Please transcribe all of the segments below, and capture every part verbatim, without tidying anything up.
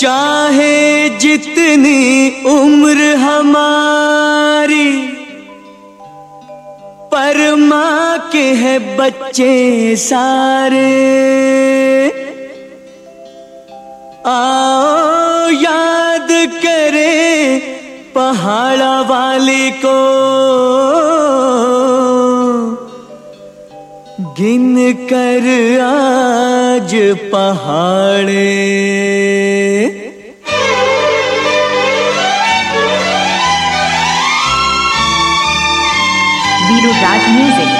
चाहे जितनी उम्र हमारी, पर माँ के है बच्चे सारे। आओ याद करें पहाड़ा वाली को, गिन कर आज पहाड़े। वीरू राज म्यूजिक।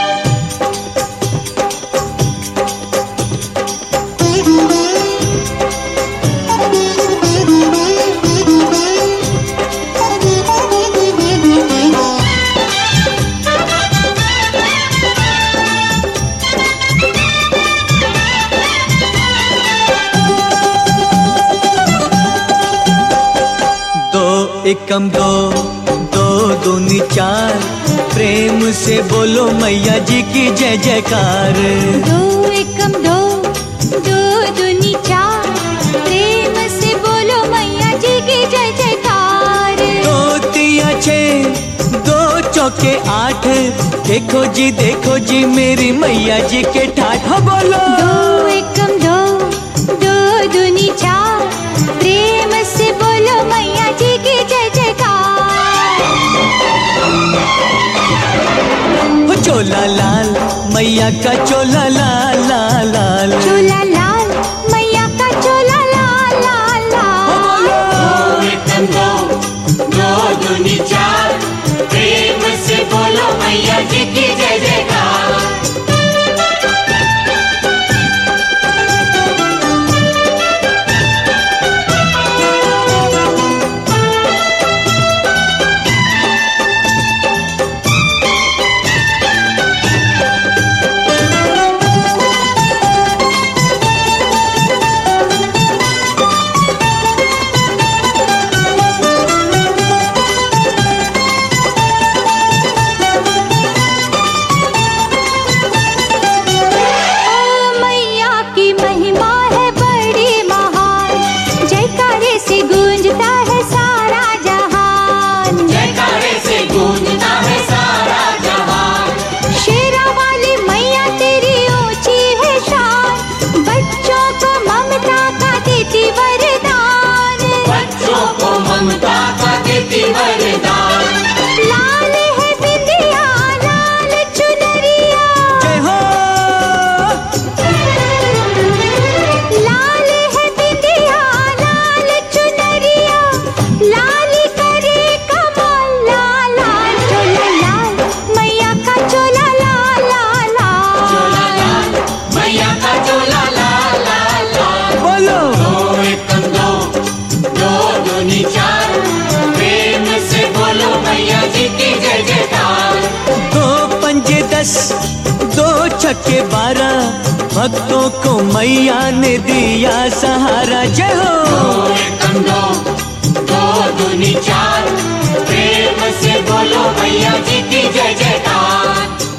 एकम दो, दो दूनी चार, प्रेम से बोलो मैया जी की जय जयकार। दो एकम दो, दो दूनी चार, प्रेम से बोलो मैया जी की जय जयकार। दो तिया छः, दो चौके आठ, देखो जी देखो जी मेरी मैया जी के ठाठ। हो बोलो दो एकम दो, दो दूनी चार, प्रेम से बोलो मैया जी की जय जयकार। हो चोला लाल मैया का चोला लाल लाल लाल, चोला लाल मैया का चोला लाल लाल लाल। दो एकम दो, दो दूनी चार, प्रेम से बोलो मैया जी की जय जयकार। दो छक्के बारह, भक्तों को मैया ने दिया सहारा। जय हो दो एकम दो, दो दूनी चार, प्रेम से बोलो मैया जी की जय जयकार।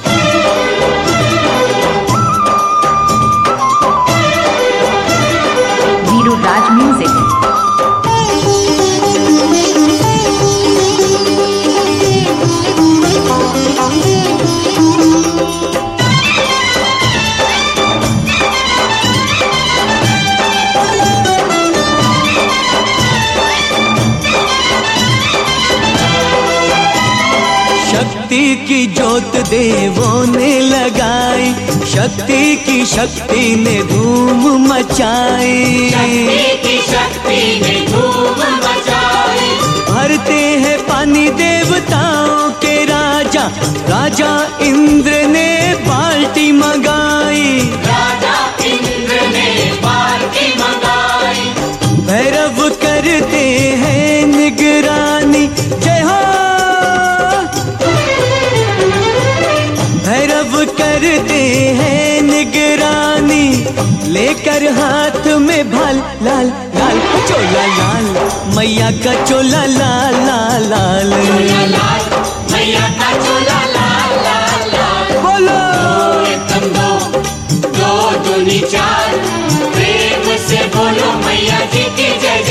वीरू राज म्यूजिक। शक्ति की जोत देवों ने लगाई, शक्ति की शक्ति ने धूम मचाई। शक्ति की शक्ति ने धूम मचाई। भरते हैं पानी देवताओं के राजा, राजा इंद्र ने बाल्टी मंगाई। राजा इंद्र ने बाल्टी मंगाई। भैरव करते हैं निगरानी। जय हो भैरव करते हैं निगरानी, लेकर हाथ में भाल लाल लाल चोला लाल, मैया का चोला लाल लाल लाल, चोला लाल मैया का चोला लाल लाल लाल। बोलो दो एकम दो, दो दूनी चार, प्रेम से बोलो मैया जी की जय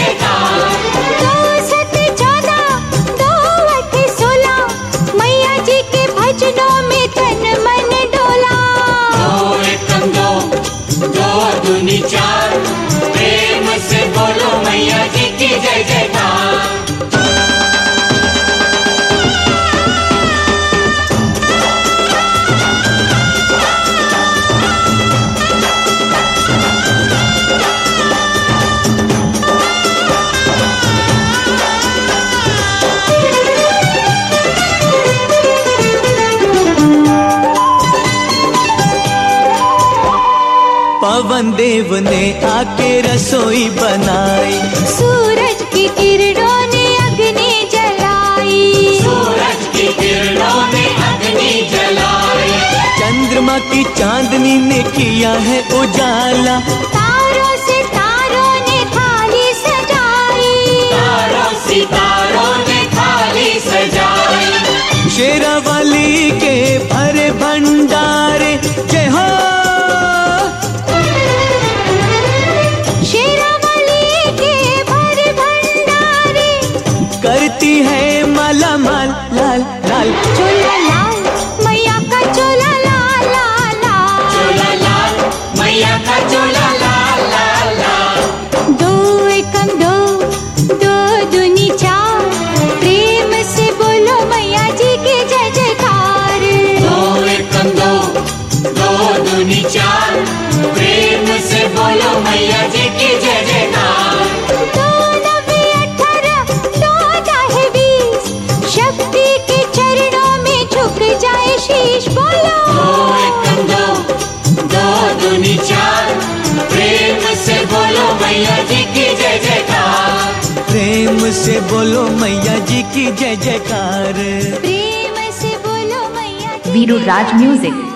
पवन देव ने आके रसोई बनाई। सूरज की किरणों ने अग्नि जलाई, सूरज की किरणों ने अग्नि जलाई। चंद्रमा की चांदनी ने किया है उजाला, तारों से तारों ने थाली सजाई, तारों सितारों ने थाली सजाई। शेरावाली के भरे भंडारे जय हो, शेरावाली के भरे भंडारे करती है माला माल लाल लाल। चोला लाल मैया का चोला लाल लाल लाल, चोला लाल मैया का चोला लाल लाल लाल। दो एकम दो, दो दूनी चार, प्रेम से बोलो मैया जी की जय जयकार। दो एकम दो, दो दूनी चार, प्रेम से बोलो मैया जी की जय जयकार। दो नवे अठारह, दो दाहे बीस, शक्ति के चरणों में झुक जाए शीश। बोलो दो एकम दो, दो दूनी चार, प्रेम से बोलो मैया जी की जय जयकार। प्रेम से बोलो मैया जी की जय जयकार। प्रेम से बोलो मैया जी की वीरू राज म्यूजिक।